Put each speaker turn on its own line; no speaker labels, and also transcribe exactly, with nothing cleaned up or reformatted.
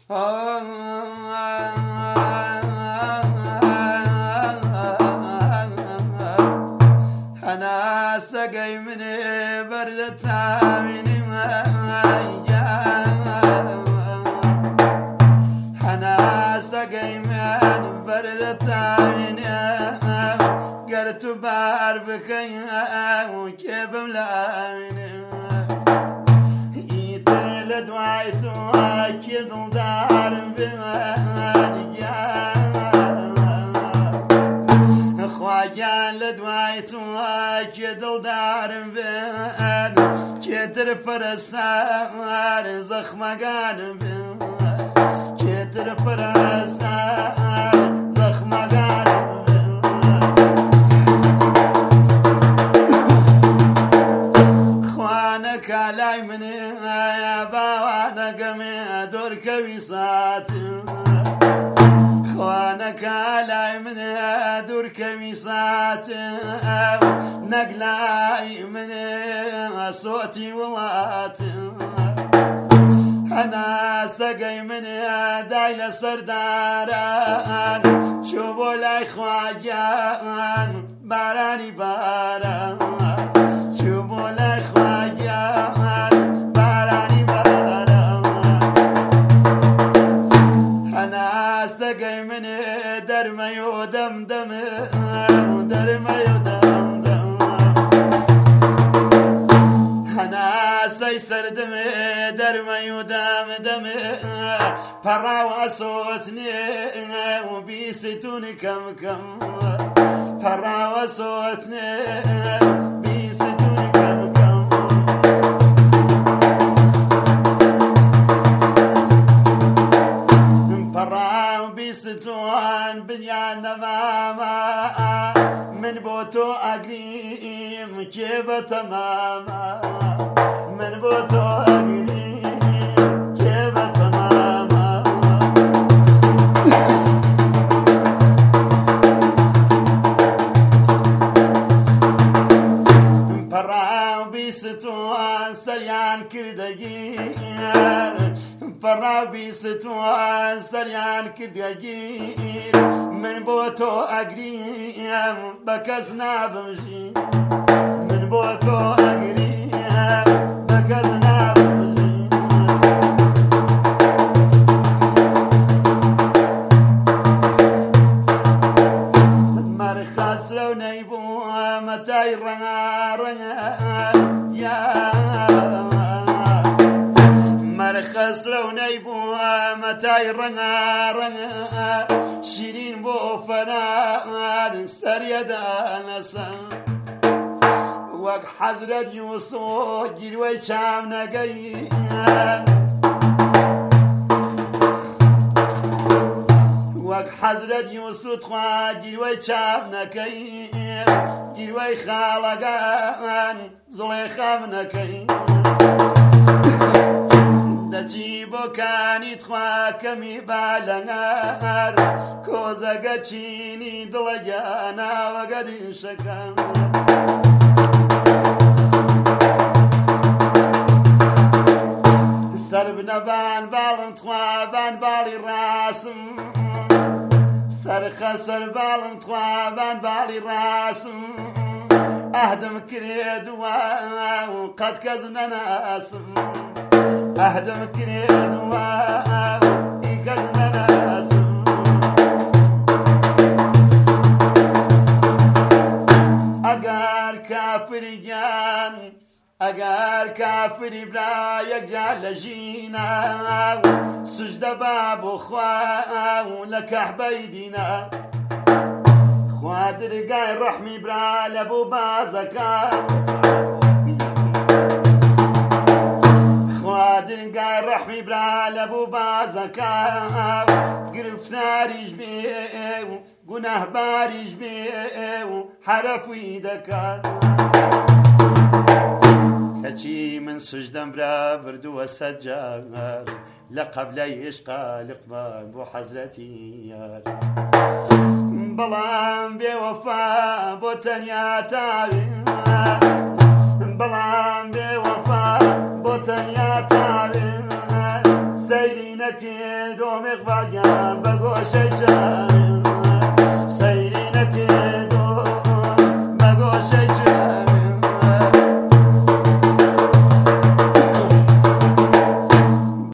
أنا سقي من بردتها من أنا سقي من بردتها من قرت بار بكي وكيف ملامن يتلد وعيتو أكيد دار بمادي خواجان لدوايتو أكيد دار بمادي كتر فرستار زخمقان بمادي كتر فرستار زخمقان كالاي من يا باوانا قمي دور كويسات خوانا كالاي من دور كويسات نقلاي من صوتي ولات أنا سقي من دايل سرداران شوفوا لاي خواجان باراني باران شوفوا لاي خواجان باراني باران أنا سقي من درمي ودمدم درمي ودمدم أنا سيسر دمي درمي ودم دمي فرا وصوتني وبيستوني كم كم فرا وصوتني بيستوني كم كم فرا وبيستون بنيان ماما من بوتو أقريم كيف تماما من بوتو أقريم كيف تماما فرا بيستوان سريان كردجير فرا بيستوان سريان كردجير من بوتو أقريم بكزنا بمشي من بوتو أقريم بكزنا بمشي مرخص لو نيبو متى رنا رنا يا مرخص لو نيبو متى رنا رنا شيرين بو فنا سريدا نسا وق حضرت يوسف جلوي شام نقي وق حضرت يوسف خوا جلوي شام نقي جلوي خالقان زليخا نقي دجيبو كانت خوا كمي بالنار كوزا چيني دلجانا وقد شكا سربنا بان بالم تخوا بان بالي راسم سرخ سر بالم تخوا بان بالي راسم أهدم كريد وقد كزنا ناسم أهدم كريد وقد ناسم أقار كافر جان أقار كافر برايك جال جينا سجد باب خوا لك حبيدنا خوادر قاي رحمي برا لابو بازكا خوادر قاي رحمي برا لابو بازكا قرفناري جبيو قناه باري جبيو حرف ويدكا كشي من سجدم برا بردو السجار لقبل يشقى لقبان بو حزرتي يار بلان بوفا بو تنيا تاوي بلان بوفا بو تنيا تاوي سیری نکرد و مقبرگم